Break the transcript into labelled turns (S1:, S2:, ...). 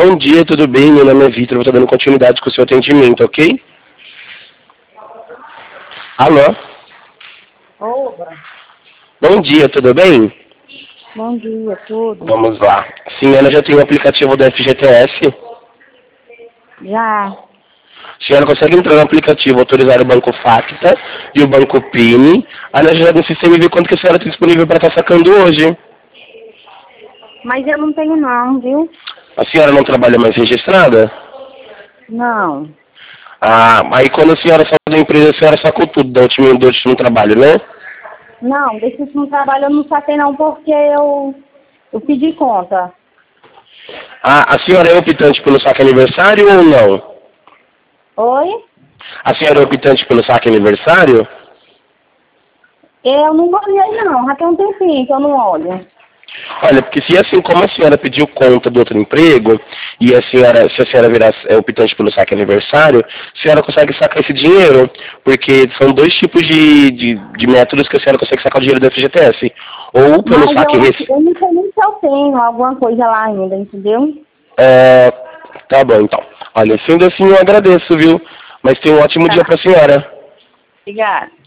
S1: Bom dia, tudo bem? Meu nome é Vitor, vou estar dando continuidade com o seu atendimento, ok? Alô?
S2: Oba,
S1: Bom dia, tudo bem?
S2: bom dia, tudo.
S1: Vamos lá. Sim, ela já tem o aplicativo da FGTS.
S2: Já,
S1: A senhora consegue entrar no aplicativo, autorizar o Banco Facta e o Banco Pini. Aí nós já no sistema e ver quanto que a senhora tem disponível para estar sacando hoje.
S2: mas eu não tenho não, viu?
S1: A senhora não trabalha mais registrada?
S2: Não,
S1: Ah, aí quando a senhora saiu da empresa, a senhora sacou tudo do último trabalho, né?
S2: não, desse último trabalho eu não saquei não, porque eu pedi conta.
S1: Ah, a senhora é optante pelo saque aniversário ou não?
S2: Oi?
S1: A senhora é optante pelo saque aniversário?
S2: Eu não olhei não, já tem um tempinho que eu não olho.
S1: Olha, porque se assim como a senhora pediu conta do outro emprego, e a senhora, se a senhora virar optante pelo saque aniversário, a senhora consegue sacar esse dinheiro, porque são dois tipos de métodos que a senhora consegue sacar o dinheiro do FGTS. Ou pelo
S2: Mas
S1: saque
S2: eu não sei nem se eu tenho alguma coisa lá ainda, entendeu?
S1: tá bom, então. Olha, sendo assim eu agradeço, viu? Mas tenha um ótimo dia
S2: Tá,
S1: pra senhora.
S2: obrigada.